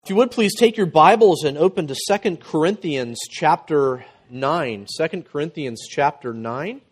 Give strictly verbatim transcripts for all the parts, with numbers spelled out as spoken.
If you would please take your Bibles and open to Second Corinthians chapter nine. Second Corinthians chapter nine.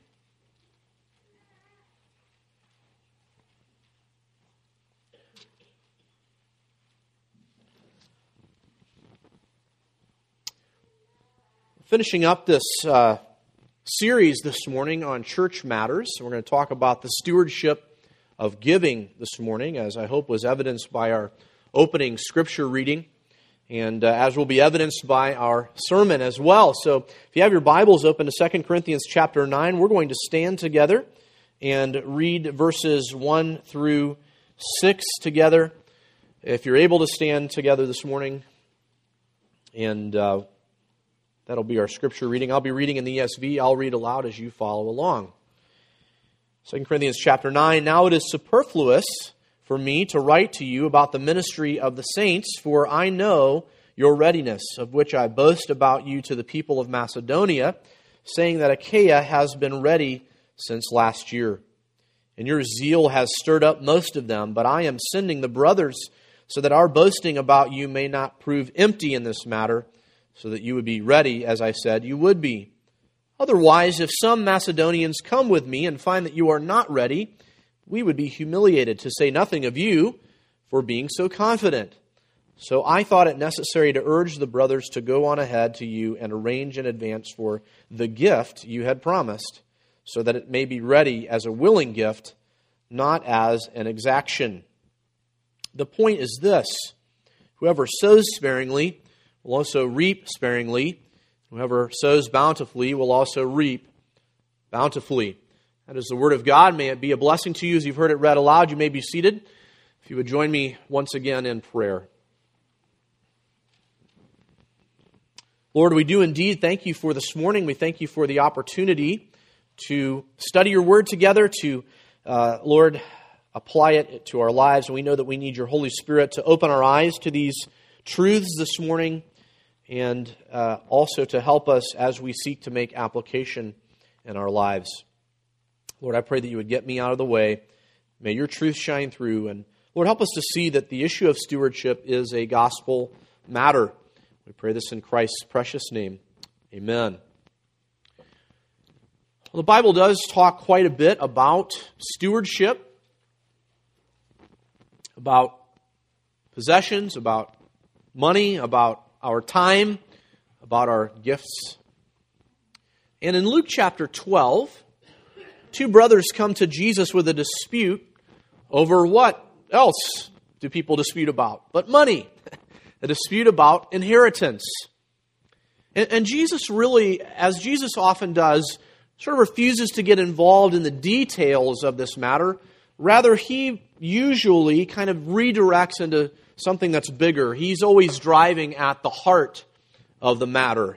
Finishing up this uh, series this morning on church matters. We're going to talk about the stewardship of giving this morning, as I hope was evidenced by our opening scripture reading, and uh, as will be evidenced by our sermon as well. So if you have your Bibles open to Second Corinthians chapter nine, we're going to stand together and read verses one through six together. If you're able to stand together this morning, and uh, that'll be our scripture reading. I'll be reading in the E S V. I'll read aloud as you follow along. Second Corinthians chapter nine, Now it is superfluous for me to write to you about the ministry of the saints, for I know your readiness, of which I boast about you to the people of Macedonia, saying that Achaia has been ready since last year. And your zeal has stirred up most of them, but I am sending the brothers so that our boasting about you may not prove empty in this matter, so that you would be ready, as I said you would be. Otherwise, if some Macedonians come with me and find that you are not ready, we would be humiliated, to say nothing of you, for being so confident. So I thought it necessary to urge the brothers to go on ahead to you and arrange in advance for the gift you had promised, so that it may be ready as a willing gift, not as an exaction. The point is this: whoever sows sparingly will also reap sparingly. Whoever sows bountifully will also reap bountifully. That is the word of God. May it be a blessing to you as you've heard it read aloud. You may be seated. If you would join me once again in prayer. Lord, we do indeed thank you for this morning. We thank you for the opportunity to study your word together, to, uh, Lord, apply it to our lives. And we know that we need your Holy Spirit to open our eyes to these truths this morning, and uh, also to help us as we seek to make application in our lives. Lord, I pray that you would get me out of the way. May your truth shine through. And Lord, help us to see that the issue of stewardship is a gospel matter. We pray this in Christ's precious name. Amen. Well, the Bible does talk quite a bit about stewardship, about possessions, about money, about our time, about our gifts. And in Luke chapter twelve, two brothers come to Jesus with a dispute over what else do people dispute about but money. A dispute about inheritance. And, and Jesus really, as Jesus often does, sort of refuses to get involved in the details of this matter. Rather, he usually kind of redirects into something that's bigger. He's always driving at the heart of the matter.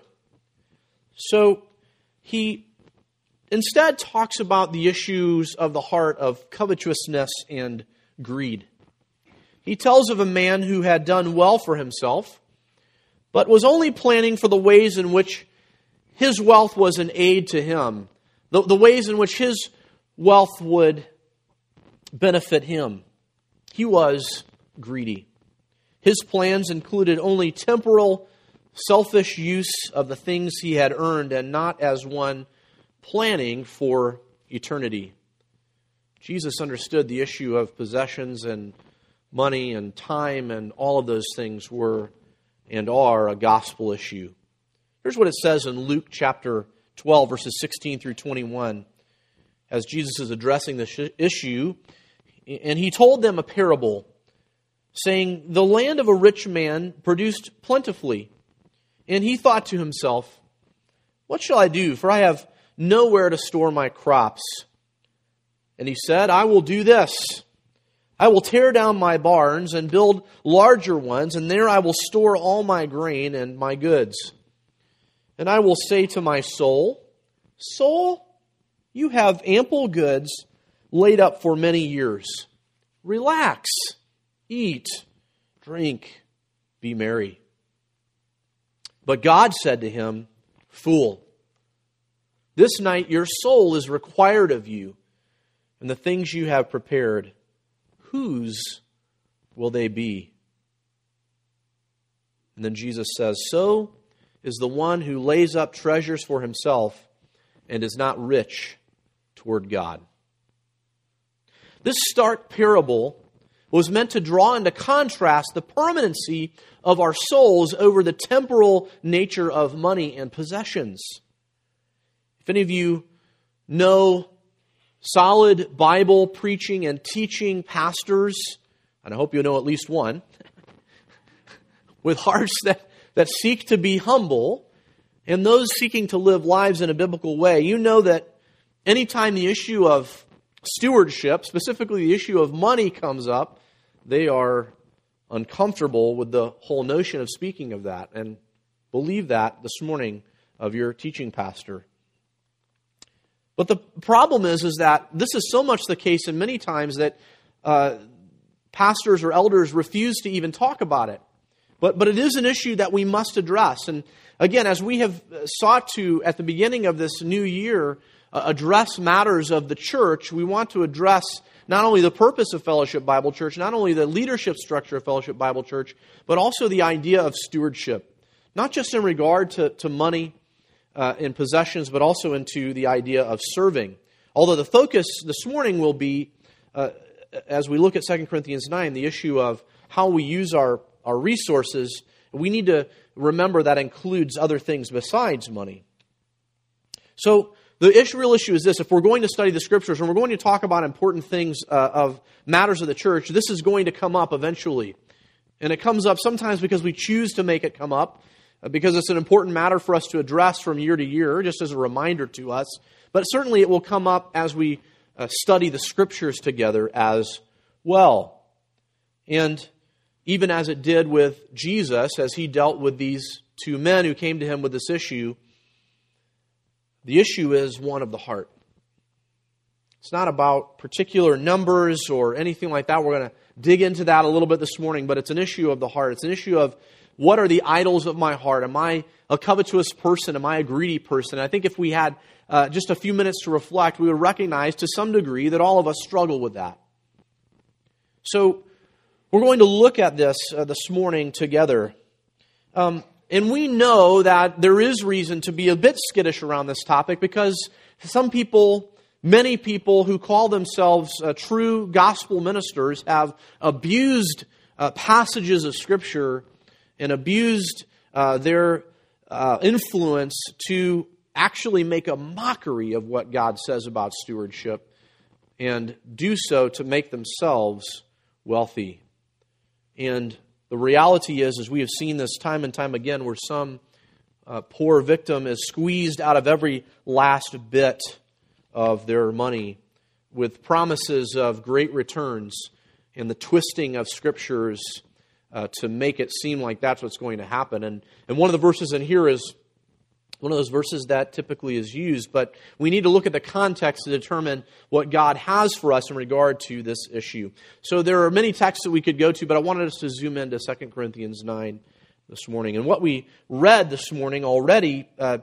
So he instead talks about the issues of the heart of covetousness and greed. He tells of a man who had done well for himself, but was only planning for the ways in which his wealth was an aid to him, the, the ways in which his wealth would benefit him. He was greedy. His plans included only temporal, selfish use of the things he had earned, and not as one planning for eternity. Jesus understood the issue of possessions and money and time, and all of those things were and are a gospel issue. Here's what it says in Luke chapter twelve, verses sixteen through twenty-one, as Jesus is addressing this issue. And he told them a parable, saying, "The land of a rich man produced plentifully. And he thought to himself, 'What shall I do? For I have nowhere to store my crops.' And he said, 'I will do this. I will tear down my barns and build larger ones, and there I will store all my grain and my goods. And I will say to my soul, Soul, you have ample goods laid up for many years. Relax, eat, drink, be merry.' But God said to him, 'Fool, this night your soul is required of you, and the things you have prepared, whose will they be?' And then Jesus says, so is the one who lays up treasures for himself and is not rich toward God. This stark parable was meant to draw into contrast the permanency of our souls over the temporal nature of money and possessions. If any of you know solid Bible preaching and teaching pastors, and I hope you know at least one, with hearts that, that seek to be humble, and those seeking to live lives in a biblical way, you know that anytime the issue of stewardship, specifically the issue of money, comes up, they are uncomfortable with the whole notion of speaking of that, and believe that this morning of your teaching pastor. But the problem is, is that this is so much the case, and many times that uh, pastors or elders refuse to even talk about it. But but it is an issue that we must address. And again, as we have sought to, at the beginning of this new year, uh, address matters of the church, we want to address not only the purpose of Fellowship Bible Church, not only the leadership structure of Fellowship Bible Church, but also the idea of stewardship. Not just in regard to, to money uh, and possessions, but also into the idea of serving. Although the focus this morning will be, uh, as we look at Second Corinthians nine, the issue of how we use our our resources, we need to remember that includes other things besides money. So the issue, real issue is this: if we're going to study the Scriptures and we're going to talk about important things uh, of matters of the church, this is going to come up eventually. And it comes up sometimes because we choose to make it come up, uh, because it's an important matter for us to address from year to year, just as a reminder to us. But certainly it will come up as we uh, study the Scriptures together as well. And even as it did with Jesus, as he dealt with these two men who came to him with this issue, the issue is one of the heart. It's not about particular numbers or anything like that. We're going to dig into that a little bit this morning, but it's an issue of the heart. It's an issue of what are the idols of my heart? Am I a covetous person? Am I a greedy person? I think if we had uh, just a few minutes to reflect, we would recognize to some degree that all of us struggle with that. So, we're going to look at this uh, this morning together. Um, and we know that there is reason to be a bit skittish around this topic because some people, many people who call themselves uh, true gospel ministers have abused uh, passages of Scripture and abused uh, their uh, influence to actually make a mockery of what God says about stewardship and do so to make themselves wealthy. And the reality is, as we have seen this time and time again, where some uh, poor victim is squeezed out of every last bit of their money with promises of great returns and the twisting of Scriptures uh, to make it seem like that's what's going to happen. And, and one of the verses in here is one of those verses that typically is used, but we need to look at the context to determine what God has for us in regard to this issue. So there are many texts that we could go to, but I wanted us to zoom into Second Corinthians nine this morning. And what we read this morning already uh,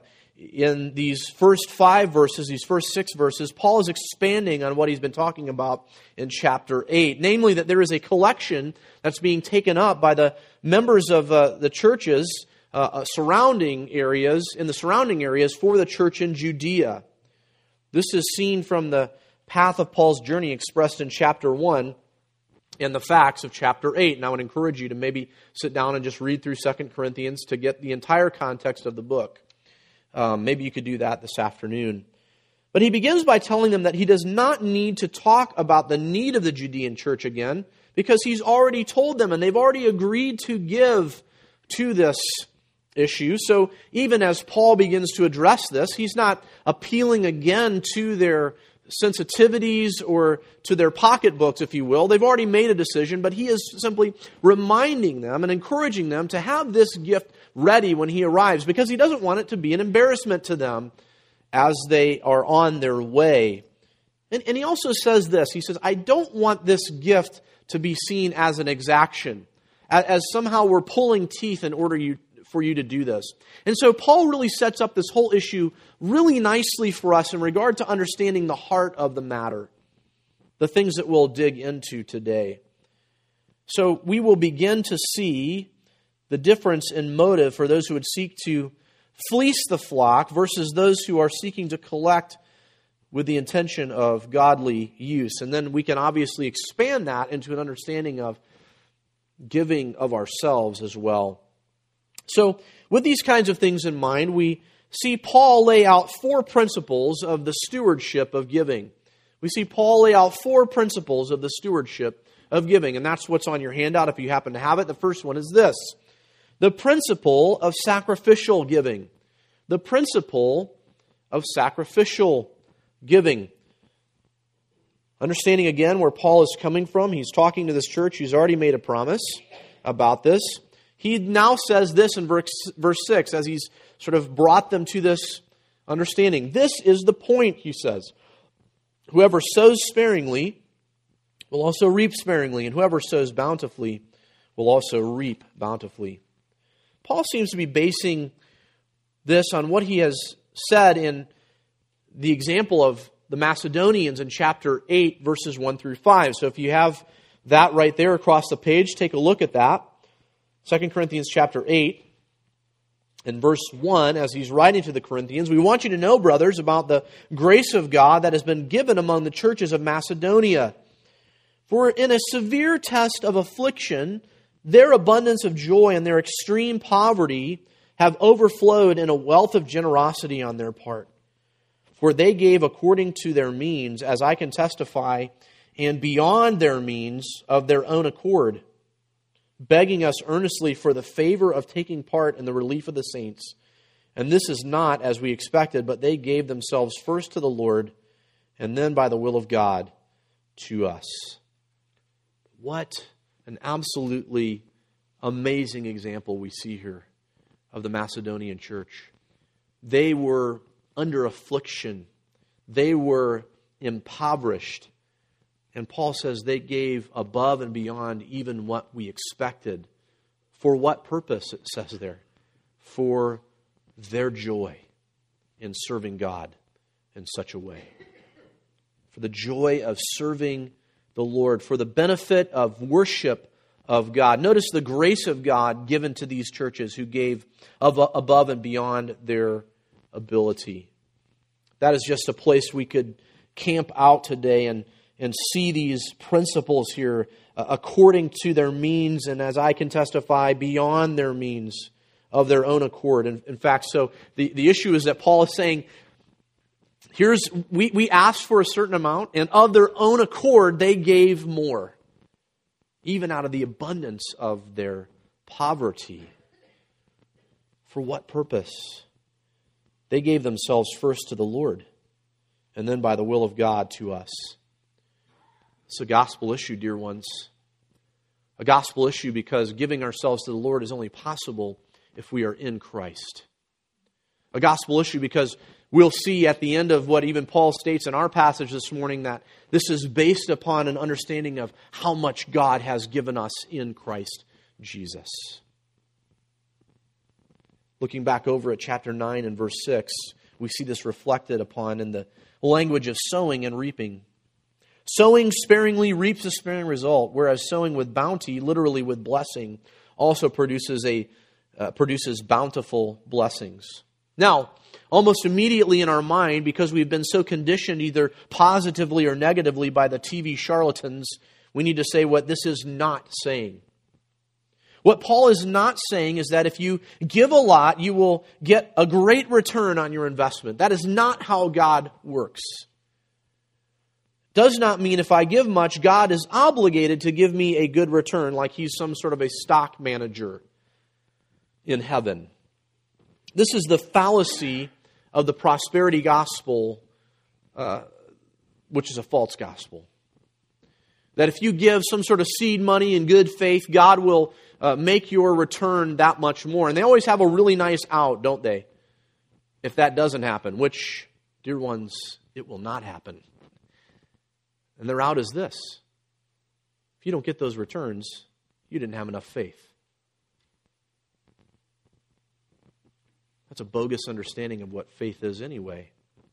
in these first five verses, these first six verses, Paul is expanding on what he's been talking about in chapter eight, namely that there is a collection that's being taken up by the members of uh, the churches Uh, surrounding areas, in the surrounding areas for the church in Judea. This is seen from the path of Paul's journey expressed in chapter one and the facts of chapter eight. And I would encourage you to maybe sit down and just read through Second Corinthians to get the entire context of the book. Um, maybe you could do that this afternoon. But he begins by telling them that he does not need to talk about the need of the Judean church again, because he's already told them and they've already agreed to give to this issue. So even as Paul begins to address this, he's not appealing again to their sensitivities or to their pocketbooks, if you will. They've already made a decision, but he is simply reminding them and encouraging them to have this gift ready when he arrives, because he doesn't want it to be an embarrassment to them as they are on their way. And, and he also says this, he says, I don't want this gift to be seen as an exaction, as, as somehow we're pulling teeth in order you for you to do this. And so Paul really sets up this whole issue really nicely for us in regard to understanding the heart of the matter, the things that we'll dig into today. So we will begin to see the difference in motive for those who would seek to fleece the flock versus those who are seeking to collect with the intention of godly use. And then we can obviously expand that into an understanding of giving of ourselves as well. So, with these kinds of things in mind, we see Paul lay out four principles of the stewardship of giving. We see Paul lay out four principles of the stewardship of giving, and that's what's on your handout if you happen to have it. The first one is this: the principle of sacrificial giving. The principle of sacrificial giving. Understanding again where Paul is coming from, he's talking to this church. He's already made a promise about this. He now says this in verse, verse six, as he's sort of brought them to this understanding. This is the point, he says. Whoever sows sparingly will also reap sparingly, and whoever sows bountifully will also reap bountifully. Paul seems to be basing this on what he has said in the example of the Macedonians in chapter eight, verses one through five. So if you have that right there across the page, take a look at that. Second Corinthians chapter eight, in verse one, as he's writing to the Corinthians, we want you to know, brothers, about the grace of God that has been given among the churches of Macedonia. For in a severe test of affliction, their abundance of joy and their extreme poverty have overflowed in a wealth of generosity on their part. For they gave according to their means, as I can testify, and beyond their means of their own accord, begging us earnestly for the favor of taking part in the relief of the saints. And this is not as we expected, but they gave themselves first to the Lord, and then by the will of God to us. What an absolutely amazing example we see here of the Macedonian church. They were under affliction. They were impoverished. And Paul says they gave above and beyond even what we expected. For what purpose, it says there? For their joy in serving God in such a way. For the joy of serving the Lord. For the benefit of worship of God. Notice the grace of God given to these churches who gave above and beyond their ability. That is just a place we could camp out today and and see these principles here uh, according to their means, and as I can testify, beyond their means of their own accord. And in fact, so the, the issue is that Paul is saying, here's we, we asked for a certain amount, and of their own accord, they gave more, even out of the abundance of their poverty. For what purpose? They gave themselves first to the Lord, and then by the will of God to us. It's a gospel issue, dear ones. A gospel issue because giving ourselves to the Lord is only possible if we are in Christ. A gospel issue because we'll see at the end of what even Paul states in our passage this morning that this is based upon an understanding of how much God has given us in Christ Jesus. Looking back over at chapter nine and verse six, we see this reflected upon in the language of sowing and reaping. Sowing sparingly reaps a sparing result, whereas sowing with bounty, literally with blessing, also produces a uh, produces bountiful blessings. Now, almost immediately in our mind, because we've been so conditioned either positively or negatively by the T V charlatans, we need to say what this is not saying. What Paul is not saying is that if you give a lot, you will get a great return on your investment. That is not how God works. Does not mean if I give much, God is obligated to give me a good return, like He's some sort of a stock manager in heaven. This is the fallacy of the prosperity gospel, uh, which is a false gospel. That if you give some sort of seed money in good faith, God will uh, make your return that much more. And they always have a really nice out, don't they? If that doesn't happen, which, dear ones, it will not happen. And their out is this: if you don't get those returns, you didn't have enough faith. That's a bogus understanding of what faith is anyway.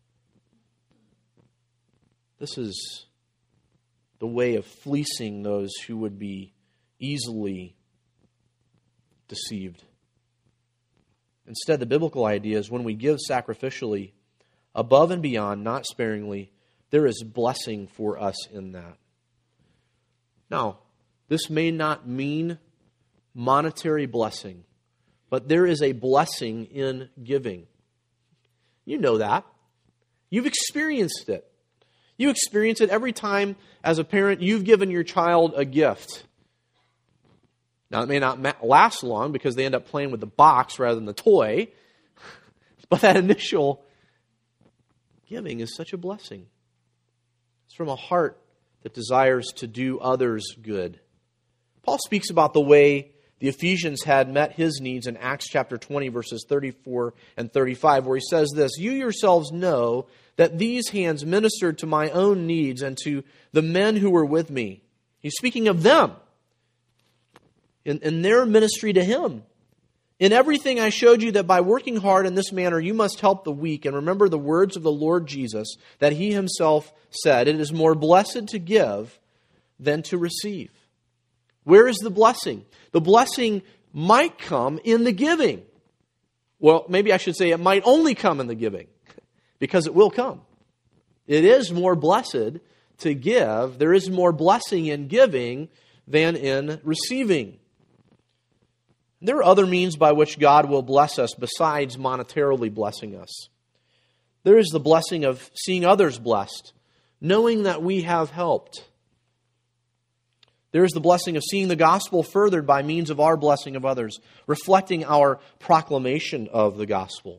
This is the way of fleecing those who would be easily deceived. Instead, the biblical idea is when we give sacrificially, above and beyond, not sparingly, there is blessing for us in that. Now, this may not mean monetary blessing, but there is a blessing in giving. You know that. You've experienced it. You experience it every time as a parent you've given your child a gift. Now, it may not last long because they end up playing with the box rather than the toy, but that initial giving is such a blessing. It's from a heart that desires to do others good. Paul speaks about the way the Ephesians had met his needs in Acts chapter twenty, verses thirty-four and thirty-five, where he says this, "You yourselves know that these hands ministered to my own needs and to the men who were with me." He's speaking of them in, in their ministry to him. "In everything I showed you that by working hard in this manner you must help the weak, and remember the words of the Lord Jesus, that he himself said, 'It is more blessed to give than to receive.'" Where is the blessing? The blessing might come in the giving. Well, maybe I should say it might only come in the giving, because it will come. It is more blessed to give. There is more blessing in giving than in receiving. There are other means by which God will bless us besides monetarily blessing us. There is the blessing of seeing others blessed, knowing that we have helped. There is the blessing of seeing the gospel furthered by means of our blessing of others, reflecting our proclamation of the gospel.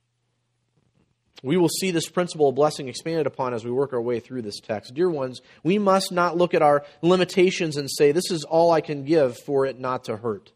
We will see this principle of blessing expanded upon as we work our way through this text. Dear ones, we must not look at our limitations and say, "This is all I can give for it not to hurt."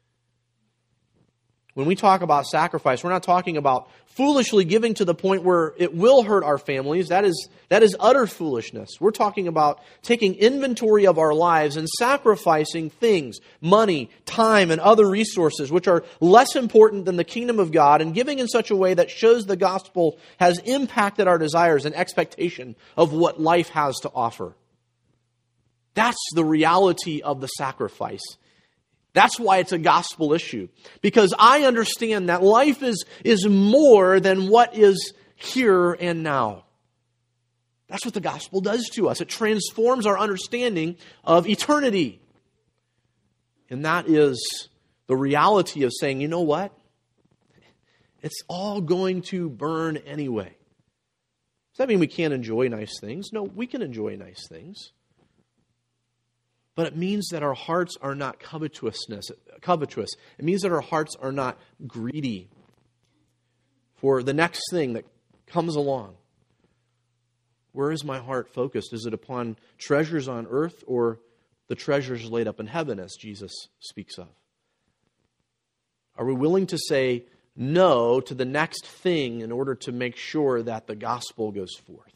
When we talk about sacrifice, we're not talking about foolishly giving to the point where it will hurt our families. That is, that is utter foolishness. We're talking about taking inventory of our lives and sacrificing things, money, time, and other resources which are less important than the kingdom of God, and giving in such a way that shows the gospel has impacted our desires and expectation of what life has to offer. That's the reality of the sacrifice. That's why it's a gospel issue. Because I understand that life is, is more than what is here and now. That's what the gospel does to us. It transforms our understanding of eternity. And that is the reality of saying, you know what? It's all going to burn anyway. Does that mean we can't enjoy nice things? No, we can enjoy nice things. But it means that our hearts are not covetousness, covetous. It means that our hearts are not greedy for the next thing that comes along. Where is my heart focused? Is it upon treasures on earth or the treasures laid up in heaven, as Jesus speaks of? Are we willing to say no to the next thing in order to make sure that the gospel goes forth?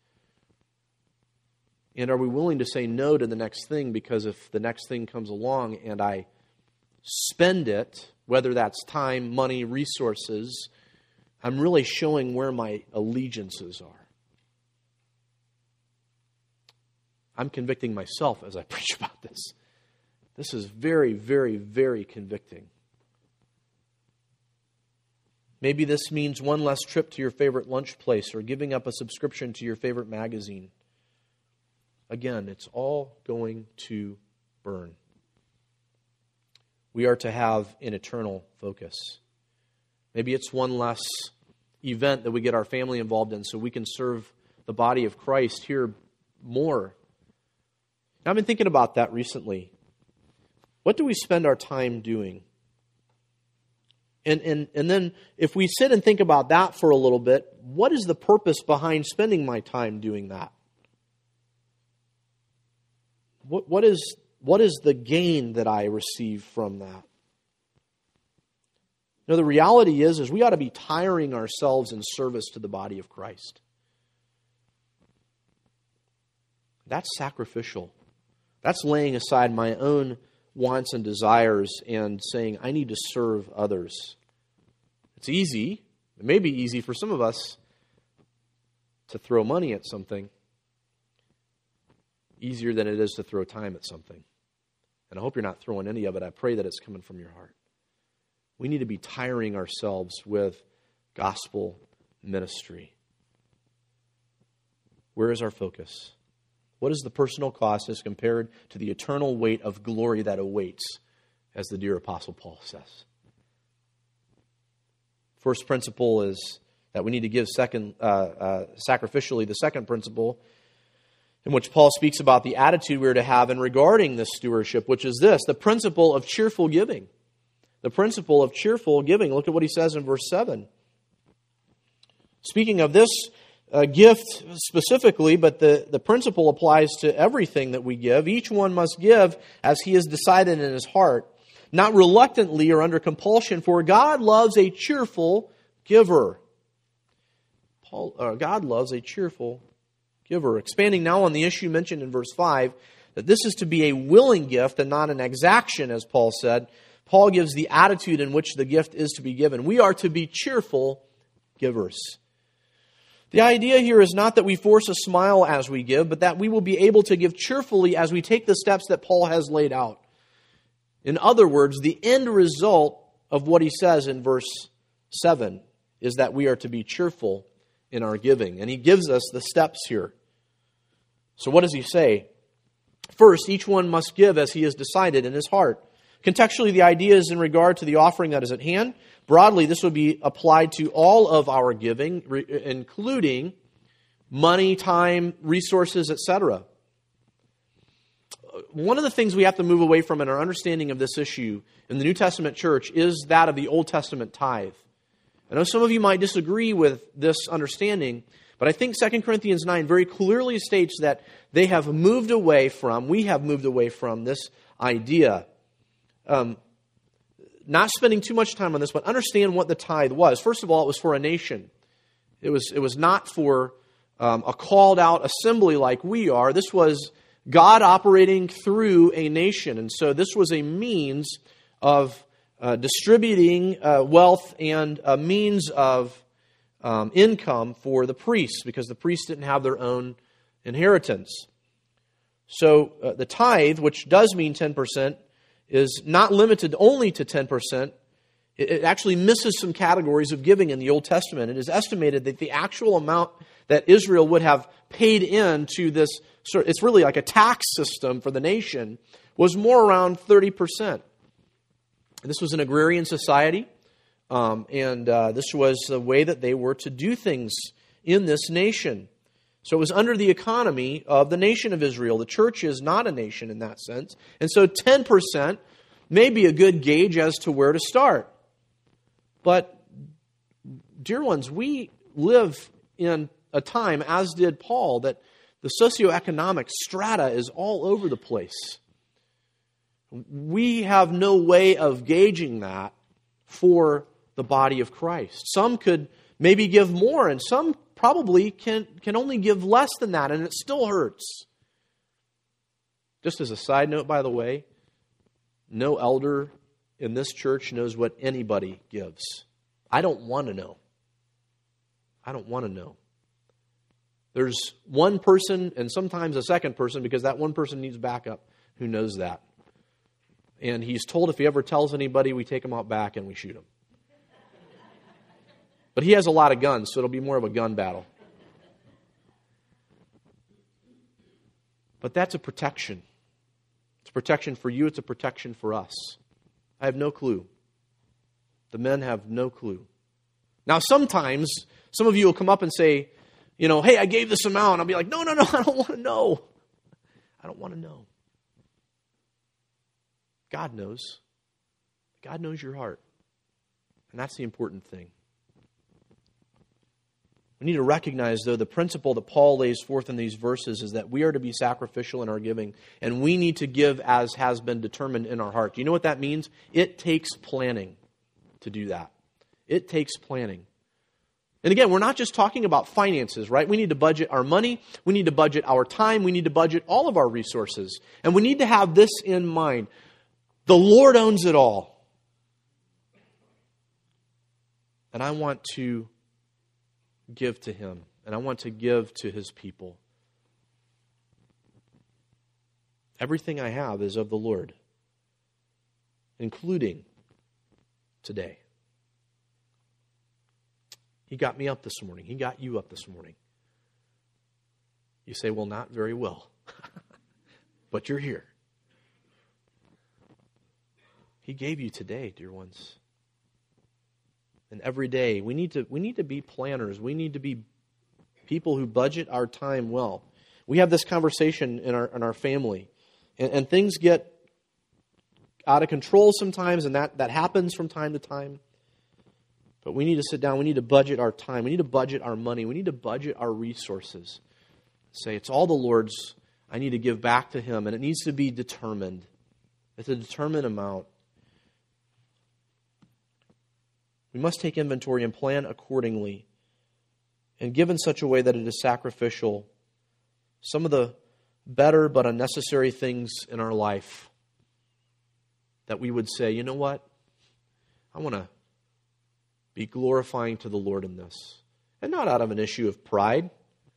And are we willing to say no to the next thing because if the next thing comes along and I spend it, whether that's time, money, resources, I'm really showing where my allegiances are. I'm convicting myself as I preach about this. This is very, very, very convicting. Maybe this means one less trip to your favorite lunch place or giving up a subscription to your favorite magazine. Again, it's all going to burn. We are to have an eternal focus. Maybe it's one less event that we get our family involved in so we can serve the body of Christ here more. Now, I've been thinking about that recently. What do we spend our time doing? And, and, and then if we sit and think about that for a little bit, what is the purpose behind spending my time doing that? What, what is, what is the gain that I receive from that? You know, the reality is, is we ought to be tiring ourselves in service to the body of Christ. That's sacrificial. That's laying aside my own wants and desires and saying, I need to serve others. It's easy. It may be easy for some of us to throw money at something. Easier than it is to throw time at something. And I hope you're not throwing any of it. I pray that it's coming from your heart. we need to be tiring ourselves with gospel ministry. Where is our focus? What is the personal cost as compared to the eternal weight of glory that awaits, as the dear Apostle Paul says? First principle is that we need to give second uh, uh, sacrificially. The second principle, in which Paul speaks about the attitude we are to have in regarding this stewardship, which is this, the principle of cheerful giving. The principle of cheerful giving. Look at what he says in verse seven. Speaking of this uh, gift specifically, but the, the principle applies to everything that we give. Each one must give as he has decided in his heart, not reluctantly or under compulsion, for God loves a cheerful giver. Paul, uh, God loves a cheerful giver. Expanding now on the issue mentioned in verse five, that this is to be a willing gift and not an exaction, as Paul said. Paul gives the attitude in which the gift is to be given. We are to be cheerful givers. The idea here is not that we force a smile as we give, but that we will be able to give cheerfully as we take the steps that Paul has laid out. In other words, the end result of what he says in verse seven is that we are to be cheerful in our giving. And he gives us the steps here. So what does he say? First, each one must give as he has decided in his heart. Contextually, the idea is in regard to the offering that is at hand. Broadly, this would be applied to all of our giving, including money, time, resources, et cetera. One of the things we have to move away from in our understanding of this issue in the New Testament church is that of the Old Testament tithe. I know some of you might disagree with this understanding, but I think Second Corinthians nine very clearly states that they have moved away from, we have moved away from this idea. Um, not spending too much time on this, but understand what the tithe was. First of all, it was for a nation. It was, it was not for um, a called out assembly like we are. This was God operating through a nation. And so this was a means of uh, distributing uh, wealth and a means of um, income for the priests, because the priests didn't have their own inheritance. So uh, the tithe, which does mean ten percent, is not limited only to ten percent. It, it actually misses some categories of giving in the Old Testament. It is estimated that the actual amount that Israel would have paid into this, it's really like a tax system for the nation, was more around thirty percent. This was an agrarian society, um, and uh, this was the way that they were to do things in this nation. So it was under the economy of the nation of Israel. The church is not a nation in that sense. And so ten percent may be a good gauge as to where to start. But, dear ones, we live in a time, as did Paul, that the socioeconomic strata is all over the place. We have no way of gauging that for the body of Christ. Some could maybe give more, and some probably can, can only give less than that, and it still hurts. Just as a side note, by the way, no elder in this church knows what anybody gives. I don't want to know. I don't want to know. There's one person and sometimes a second person, because that one person needs backup, who knows that. And he's told if he ever tells anybody, we take him out back and we shoot him. But he has a lot of guns, so it'll be more of a gun battle. But that's a protection. It's a protection for you. It's a protection for us. I have no clue. The men have no clue. Now, sometimes some of you will come up and say, you know, hey, I gave this amount. I'll be like, no, no, no, I don't want to know. I don't want to know. God knows. God knows your heart. And that's the important thing. We need to recognize, though, the principle that Paul lays forth in these verses is that we are to be sacrificial in our giving, and we need to give as has been determined in our heart. Do you know what that means? It takes planning to do that. It takes planning. And again, we're not just talking about finances, right? We need to budget our money. We need to budget our time. We need to budget all of our resources. And we need to have this in mind. The Lord owns it all. And I want to give to Him. And I want to give to His people. Everything I have is of the Lord, including today. He got me up this morning. He got you up this morning. You say, well, not very well. But you're here. He gave you today, dear ones. And every day, we need to we need to be planners. We need to be people who budget our time well. We have this conversation in our in our family, and, and things get out of control sometimes, and that, that happens from time to time. But we need to sit down. We need to budget our time. We need to budget our money. We need to budget our resources. Say, it's all the Lord's. I need to give back to Him, and it needs to be determined. It's a determined amount. We must take inventory and plan accordingly, and give in such a way that it is sacrificial. Some of the better but unnecessary things in our life that we would say, you know what? I want to be glorifying to the Lord in this. And not out of an issue of pride.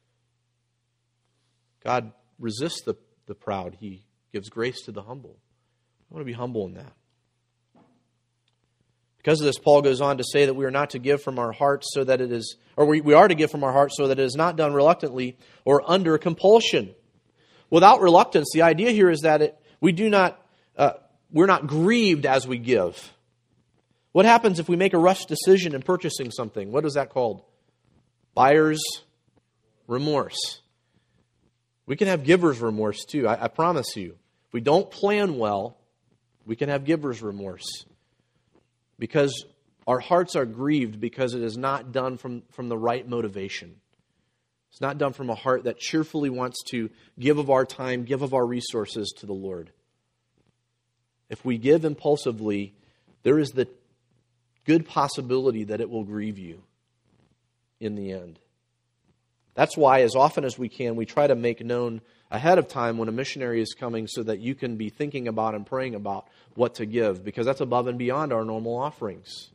God resists the, the proud. He gives grace to the humble. I want to be humble in that. Because of this, Paul goes on to say that we are not to give from our hearts so that it is, or we, we are to give from our hearts so that it is not done reluctantly or under compulsion. Without reluctance, the idea here is that it, we do not, uh, we're not grieved as we give. What happens if we make a rush decision in purchasing something? What is that called? Buyer's remorse. We can have giver's remorse too. I, I promise you. If we don't plan well, we can have giver's remorse. Because our hearts are grieved because it is not done from, from the right motivation. It's not done from a heart that cheerfully wants to give of our time, give of our resources to the Lord. If we give impulsively, there is the good possibility that it will grieve you in the end. That's why, as often as we can, we try to make known ahead of time when a missionary is coming so that you can be thinking about and praying about what to give, because that's above and beyond our normal offerings.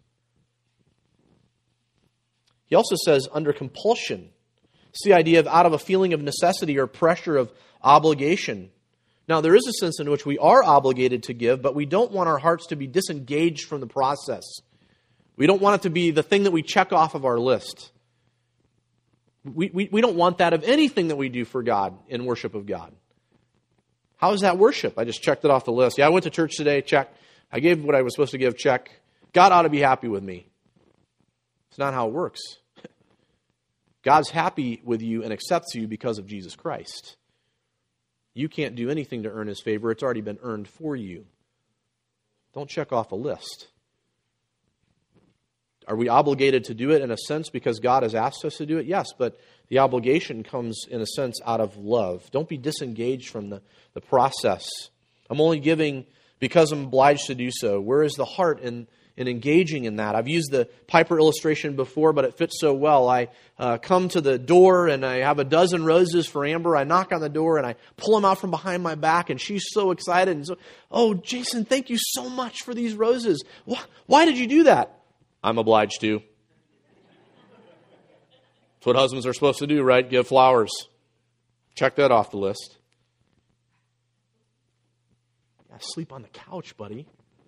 He also says under compulsion. It's the idea of out of a feeling of necessity or pressure of obligation. Now, there is a sense in which we are obligated to give, but we don't want our hearts to be disengaged from the process. We don't want it to be the thing that we check off of our list. We, we, we don't want that of anything that we do for God in worship of God. How is that worship? I just checked it off the list. Yeah, I went to church today, check. I gave what I was supposed to give, check. God ought to be happy with me. It's not how it works. God's happy with you and accepts you because of Jesus Christ. You can't do anything to earn His favor. It's already been earned for you. Don't check off a list. Are we obligated to do it in a sense because God has asked us to do it? Yes, but the obligation comes in a sense out of love. Don't be disengaged from the, the process. I'm only giving because I'm obliged to do so. Where is the heart in, in engaging in that? I've used the Piper illustration before, but it fits so well. I uh, come to the door and I have a dozen roses for Amber. I knock on the door and I pull them out from behind my back, and she's so excited. And so, oh, Jason, thank you so much for these roses. Why did you do that? I'm obliged to. That's what husbands are supposed to do, right? Give flowers. Check that off the list. Yeah, sleep on the couch, buddy.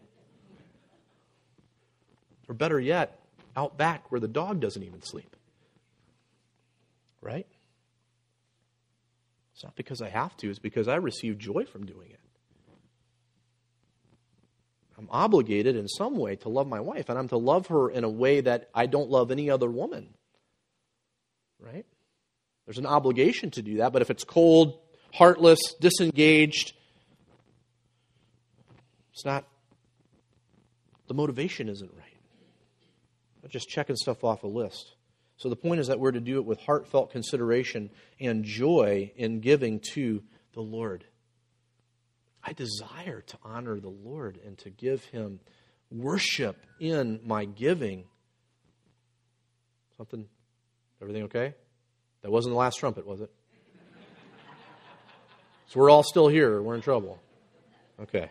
Or better yet, out back where the dog doesn't even sleep. Right? It's not because I have to. It's because I receive joy from doing it. I'm obligated in some way to love my wife, and I'm to love her in a way that I don't love any other woman. Right? There's an obligation to do that, but if it's cold, heartless, disengaged, it's not, the motivation isn't right. I'm just checking stuff off a list. So the point is that we're to do it with heartfelt consideration and joy in giving to the Lord. I desire to honor the Lord and to give Him worship in my giving. Something? Everything okay? That wasn't the last trumpet, was it? So we're all still here. We're in trouble. Okay.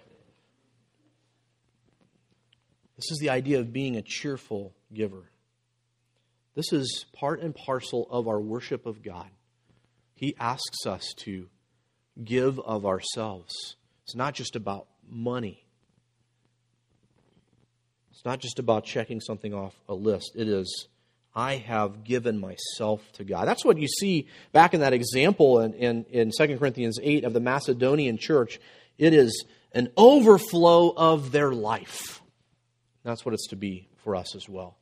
This is the idea of being a cheerful giver. This is part and parcel of our worship of God. He asks us to give of ourselves. It's not just about money. It's It's not just about checking something off a list. It is, I have given myself to God. That's what you see back in that example in, in, in Second Corinthians eight of the Macedonian church. It is an overflow of their life. That's what it's to be for us as well.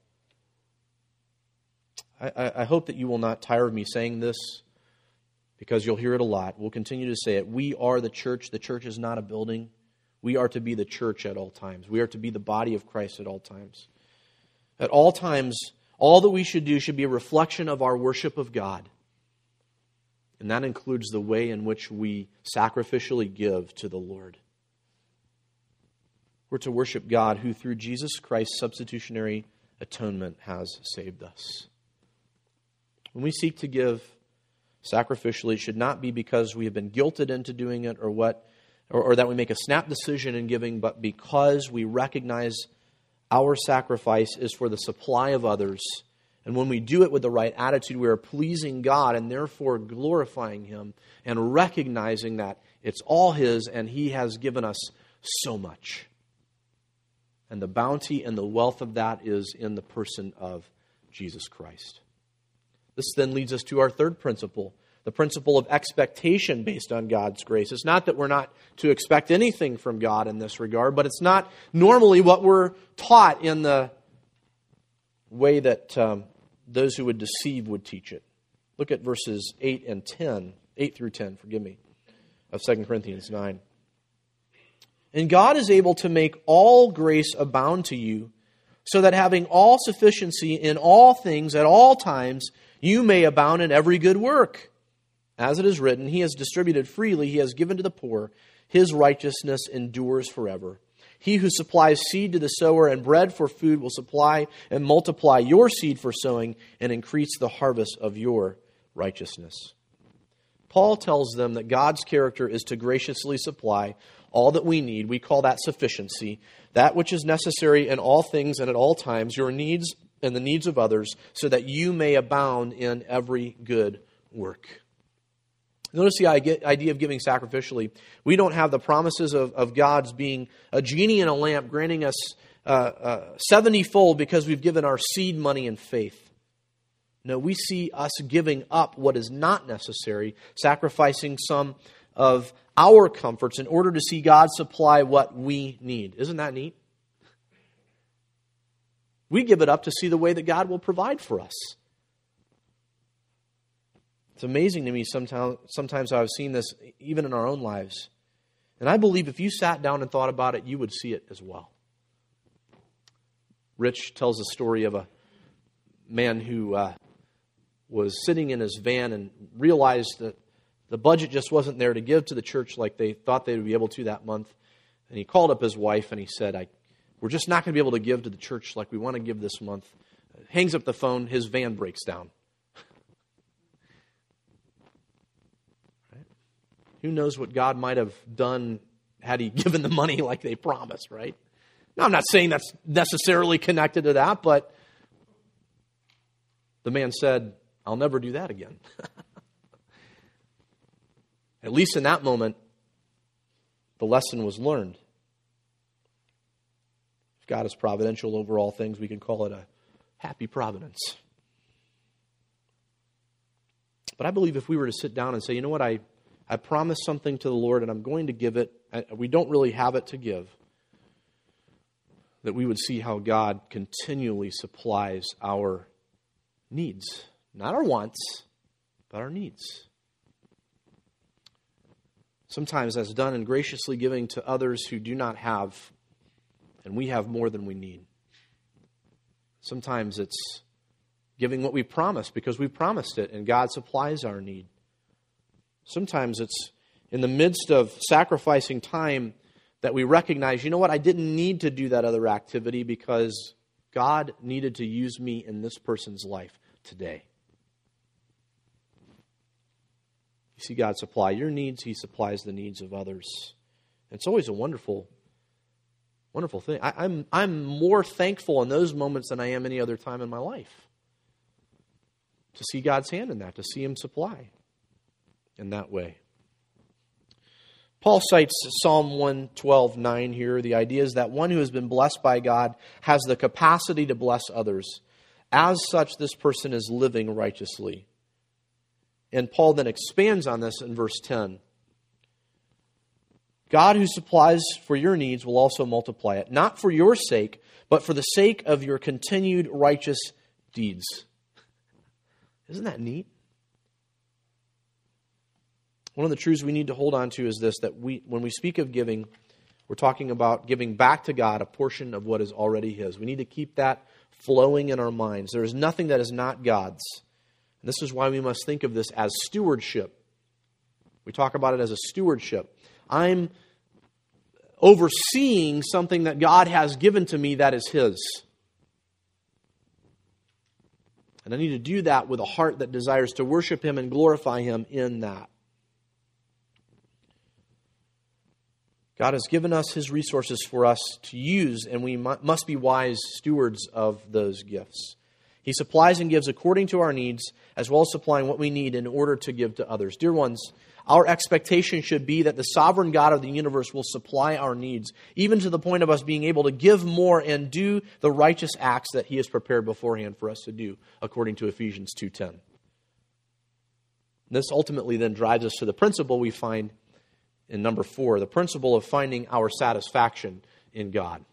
I, I, I hope that you will not tire of me saying this, because you'll hear it a lot. We'll continue to say it. We are the church. The church is not a building. We are to be the church at all times. We are to be the body of Christ at all times. At all times, all that we should do should be a reflection of our worship of God. And that includes the way in which we sacrificially give to the Lord. We're to worship God, who through Jesus Christ's substitutionary atonement has saved us. When we seek to give sacrificially, it should not be because we have been guilted into doing it or what, or, or that we make a snap decision in giving, but because we recognize our sacrifice is for the supply of others. And when we do it with the right attitude, we are pleasing God and therefore glorifying Him and recognizing that it's all His and He has given us so much. And the bounty and the wealth of that is in the person of Jesus Christ. This then leads us to our third principle, the principle of expectation based on God's grace. It's not that we're not to expect anything from God in this regard, but it's not normally what we're taught in the way that um, those who would deceive would teach it. Look at verses eight and ten, eight through ten, forgive me, of Second Corinthians nine. And God is able to make all grace abound to you, so that having all sufficiency in all things at all times, you may abound in every good work. As it is written, He has distributed freely, He has given to the poor, His righteousness endures forever. He who supplies seed to the sower and bread for food will supply and multiply your seed for sowing and increase the harvest of your righteousness. Paul tells them that God's character is to graciously supply all that we need. We call that sufficiency. That which is necessary in all things and at all times, your needs and the needs of others, so that you may abound in every good work. Notice the idea of giving sacrificially. We don't have the promises of, of God's being a genie in a lamp, granting us uh, uh, seventy-fold because we've given our seed money in faith. No, we see us giving up what is not necessary, sacrificing some of our comforts in order to see God supply what we need. Isn't that neat? We give it up to see the way that God will provide for us. It's amazing to me sometimes, sometimes I've seen this even in our own lives. And I believe if you sat down and thought about it, you would see it as well. Rich tells a story of a man who uh, was sitting in his van and realized that the budget just wasn't there to give to the church like they thought they would be able to that month. And he called up his wife and he said, I, we're just not going to be able to give to the church like we want to give this month. Hangs up the phone, his van breaks down. Right? Who knows what God might have done had he given the money like they promised, right? Now, I'm not saying that's necessarily connected to that, but the man said, I'll never do that again. At least in that moment, the lesson was learned. If God is providential over all things, we can call it a happy providence. But I believe if we were to sit down and say, you know what, I, I promised something to the Lord and I'm going to give it, we don't really have it to give, that we would see how God continually supplies our needs. Not our wants, but our needs. Sometimes that's done in graciously giving to others who do not have, and we have more than we need. Sometimes it's giving what we promised because we promised it, and God supplies our need. Sometimes it's in the midst of sacrificing time that we recognize, you know what, I didn't need to do that other activity because God needed to use me in this person's life today. You see God supply your needs, He supplies the needs of others. It's always a wonderful, wonderful thing. I, I'm, I'm more thankful in those moments than I am any other time in my life. To see God's hand in that, to see Him supply in that way. Paul cites Psalm one twelve nine here. The idea is that one who has been blessed by God has the capacity to bless others. As such, this person is living righteously. And Paul then expands on this in verse ten. God who supplies for your needs will also multiply it, not for your sake, but for the sake of your continued righteous deeds. Isn't that neat? One of the truths we need to hold on to is this, that we, when we speak of giving, we're talking about giving back to God a portion of what is already His. We need to keep that flowing in our minds. There is nothing that is not God's. And this is why we must think of this as stewardship. We talk about it as a stewardship. I'm overseeing something that God has given to me that is His. And I need to do that with a heart that desires to worship Him and glorify Him in that. God has given us His resources for us to use, and we must be wise stewards of those gifts. He supplies and gives according to our needs, as well as supplying what we need in order to give to others. Dear ones, our expectation should be that the sovereign God of the universe will supply our needs, even to the point of us being able to give more and do the righteous acts that He has prepared beforehand for us to do, according to Ephesians two ten. This ultimately then drives us to the principle we find in number four, the principle of finding our satisfaction in God.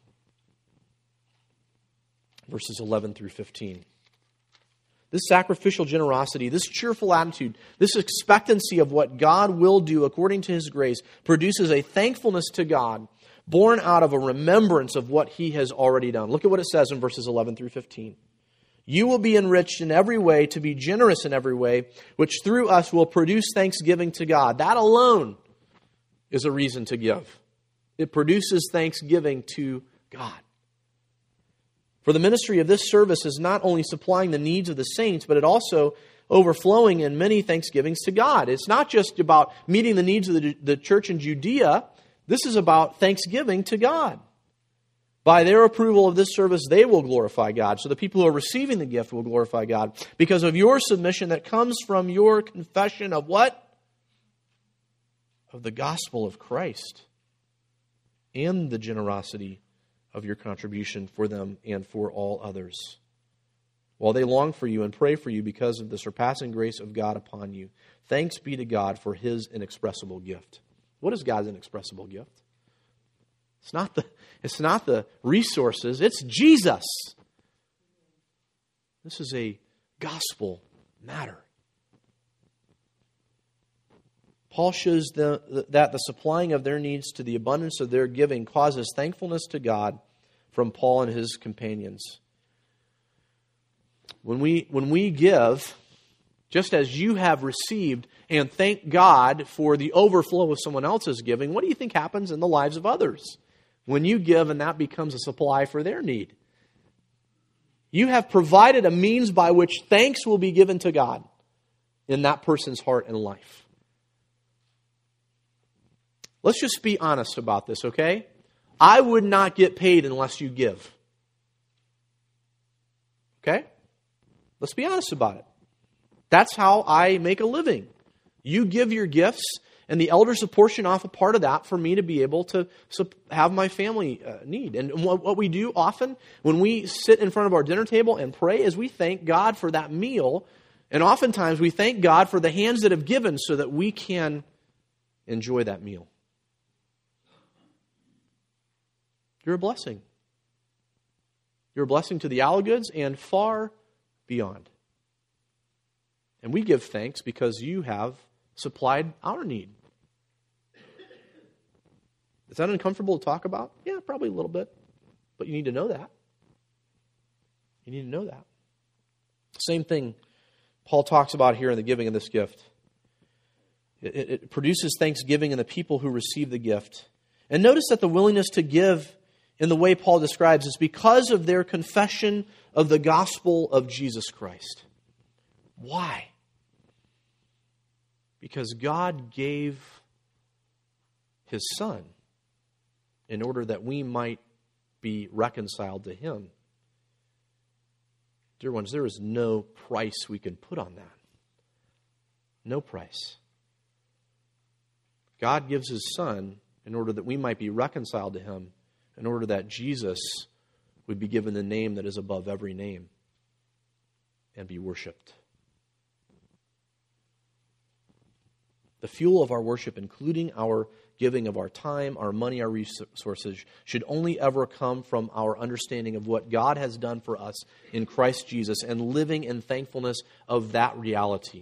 Verses eleven through fifteen. This sacrificial generosity, this cheerful attitude, this expectancy of what God will do according to His grace produces a thankfulness to God born out of a remembrance of what He has already done. Look at what it says in verses eleven through fifteen. You will be enriched in every way to be generous in every way, which through us will produce thanksgiving to God. That alone is a reason to give. It produces thanksgiving to God. For the ministry of this service is not only supplying the needs of the saints, but it also overflowing in many thanksgivings to God. It's not just about meeting the needs of the, the church in Judea. This is about thanksgiving to God. By their approval of this service, they will glorify God. So the people who are receiving the gift will glorify God because of your submission that comes from your confession of what? Of the gospel of Christ and the generosity of your contribution for them and for all others. While they long for you and pray for you because of the surpassing grace of God upon you, thanks be to God for His inexpressible gift. What is God's inexpressible gift? It's not the, it's not the resources, it's Jesus. This is a gospel matter. Paul shows the, that the supplying of their needs to the abundance of their giving causes thankfulness to God from Paul and his companions. When we, when we give, just as you have received, and thank God for the overflow of someone else's giving, what do you think happens in the lives of others when you give and that becomes a supply for their need? You have provided a means by which thanks will be given to God in that person's heart and life. Let's just be honest about this, okay? I would not get paid unless you give. Okay? Let's be honest about it. That's how I make a living. You give your gifts, and the elders apportion off a part of that for me to be able to have my family uh, need. And what we do often when we sit in front of our dinner table and pray is we thank God for that meal. And oftentimes we thank God for the hands that have given so that we can enjoy that meal. You're a blessing. You're a blessing to the Allagoods and far beyond. And we give thanks because you have supplied our need. Is that uncomfortable to talk about? Yeah, probably a little bit. But you need to know that. You need to know that. Same thing Paul talks about here in the giving of this gift. It, it produces thanksgiving in the people who receive the gift. And notice that the willingness to give in the way Paul describes is because of their confession of the gospel of Jesus Christ. Why? Because God gave His Son in order that we might be reconciled to Him. Dear ones, there is no price we can put on that. No price. God gives his Son in order that we might be reconciled to him, in order that Jesus would be given the name that is above every name and be worshiped. The fuel of our worship, including our giving of our time, our money, our resources, should only ever come from our understanding of what God has done for us in Christ Jesus and living in thankfulness of that reality.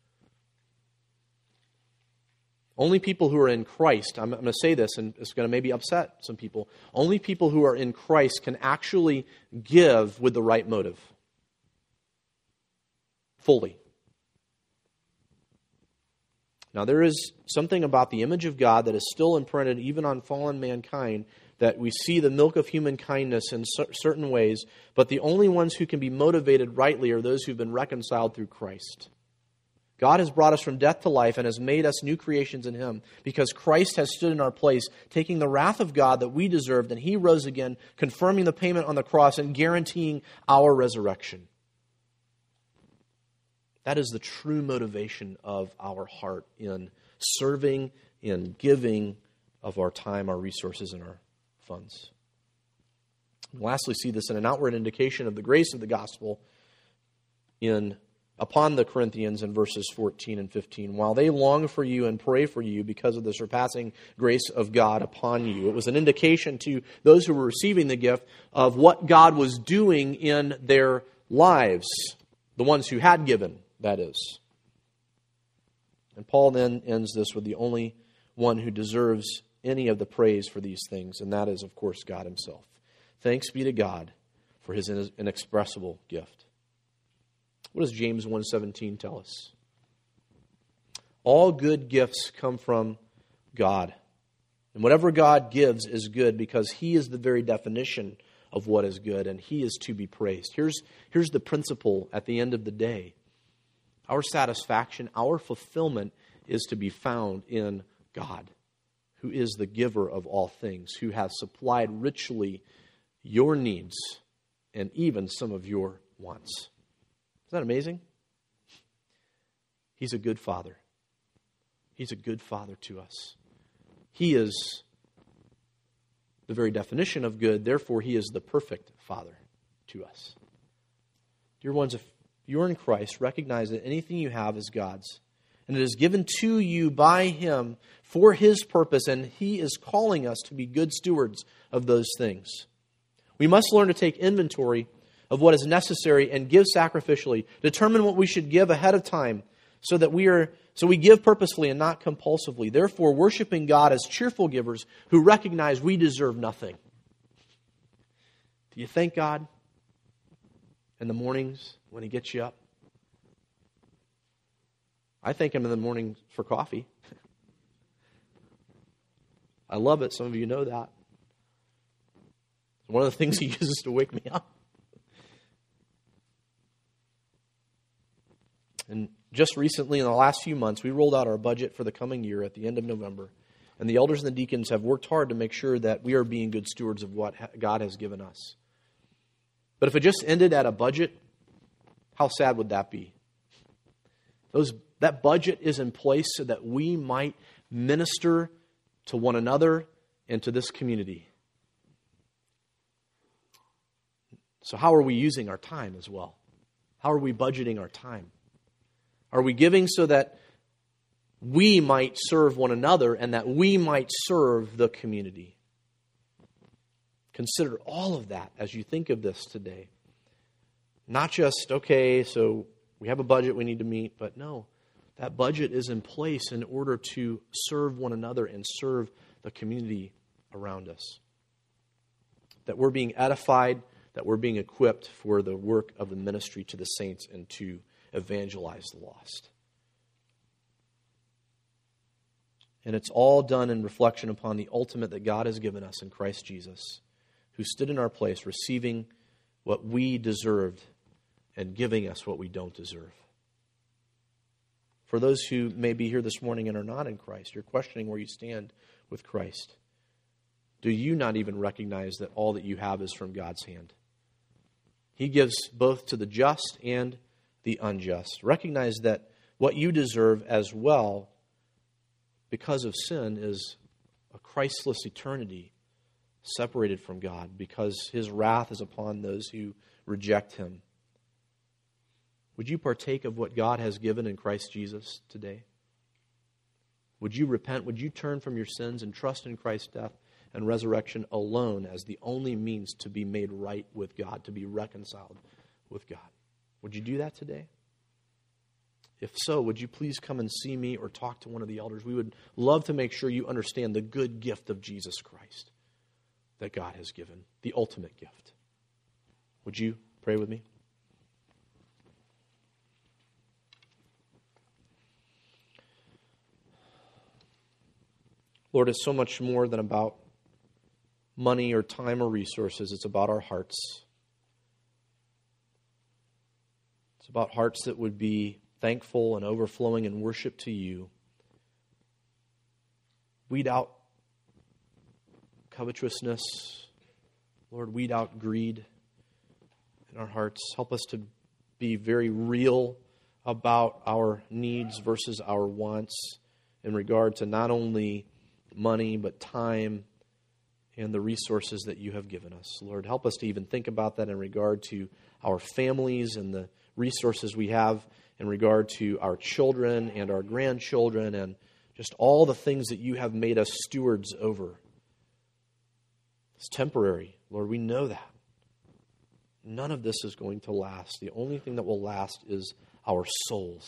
Only people who are in Christ, I'm going to say this and it's going to maybe upset some people, only people who are in Christ can actually give with the right motive. Fully. Now, there is something about the image of God that is still imprinted even on fallen mankind, that we see the milk of human kindness in certain ways, but the only ones who can be motivated rightly are those who've been reconciled through Christ. God has brought us from death to life and has made us new creations in him because Christ has stood in our place, taking the wrath of God that we deserved, and he rose again, confirming the payment on the cross and guaranteeing our resurrection. That is the true motivation of our heart in serving, in giving of our time, our resources, and our funds. And lastly, see this in an outward indication of the grace of the gospel in upon the Corinthians in verses fourteen and fifteen. While they long for you and pray for you because of the surpassing grace of God upon you. It was an indication to those who were receiving the gift of what God was doing in their lives, the ones who had given. That is. And Paul then ends this with the only one who deserves any of the praise for these things, and that is, of course, God himself. Thanks be to God for his inexpressible gift. What does James one seventeen tell us? All good gifts come from God. And whatever God gives is good because he is the very definition of what is good, and he is to be praised. Here's, here's the principle at the end of the day. Our satisfaction, our fulfillment is to be found in God, who is the giver of all things, who has supplied richly your needs and even some of your wants. Isn't that amazing? He's a good Father. He's a good Father to us. He is the very definition of good, therefore he is the perfect Father to us. Dear ones, if you're in Christ, recognize that anything you have is God's. And it is given to you by him for his purpose, and he is calling us to be good stewards of those things. We must learn to take inventory of what is necessary and give sacrificially. Determine what we should give ahead of time so that we are so we give purposefully and not compulsively. Therefore, worshiping God as cheerful givers who recognize we deserve nothing. Do you thank God in the mornings when he gets you up? I thank him in the morning for coffee. I love it. Some of you know that. One of the things he uses to wake me up. And just recently, in the last few months, we rolled out our budget for the coming year at the end of November. And the elders and the deacons have worked hard to make sure that we are being good stewards of what God has given us. But if it just ended at a budget, how sad would that be? Those that budget is in place so that we might minister to one another and to this community. So how are we using our time as well? How are we budgeting our time? Are we giving so that we might serve one another and that we might serve the community? Consider all of that as you think of this today. Not just, okay, so we have a budget we need to meet, but no, that budget is in place in order to serve one another and serve the community around us. That we're being edified, that we're being equipped for the work of the ministry to the saints and to evangelize the lost. And it's all done in reflection upon the ultimate that God has given us in Christ Jesus, who stood in our place, receiving what we deserved and giving us what we don't deserve. For those who may be here this morning and are not in Christ, you're questioning where you stand with Christ. Do you not even recognize that all that you have is from God's hand? He gives both to the just and the unjust. Recognize that what you deserve as well because of sin is a Christless eternity separated from God, because his wrath is upon those who reject him. Would you partake of what God has given in Christ Jesus today? Would you repent? Would you turn from your sins and trust in Christ's death and resurrection alone as the only means to be made right with God, to be reconciled with God? Would you do that today? If so, would you please come and see me or talk to one of the elders? We would love to make sure you understand the good gift of Jesus Christ that God has given, the ultimate gift. Would you pray with me? Lord, it's so much more than about money or time or resources. It's about our hearts. It's about hearts that would be thankful and overflowing in worship to you. Weed out covetousness. Lord, weed out greed in our hearts. Help us to be very real about our needs versus our wants in regard to not only money, but time and the resources that you have given us. Lord, help us to even think about that in regard to our families and the resources we have in regard to our children and our grandchildren and just all the things that you have made us stewards over. It's temporary. Lord, we know that. None of this is going to last. The only thing that will last is our souls.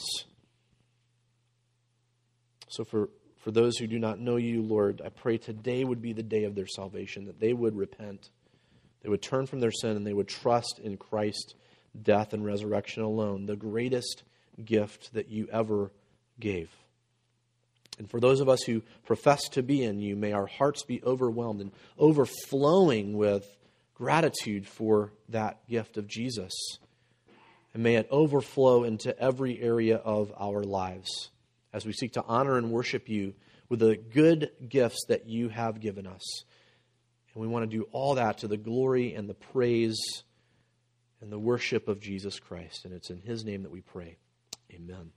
So for, for those who do not know you, Lord, I pray today would be the day of their salvation, that they would repent, they would turn from their sin, and they would trust in Christ's death and resurrection alone, the greatest gift that you ever gave. And for those of us who profess to be in you, may our hearts be overwhelmed and overflowing with gratitude for that gift of Jesus. And may it overflow into every area of our lives as we seek to honor and worship you with the good gifts that you have given us. And we want to do all that to the glory and the praise and the worship of Jesus Christ. And it's in his name that we pray. Amen.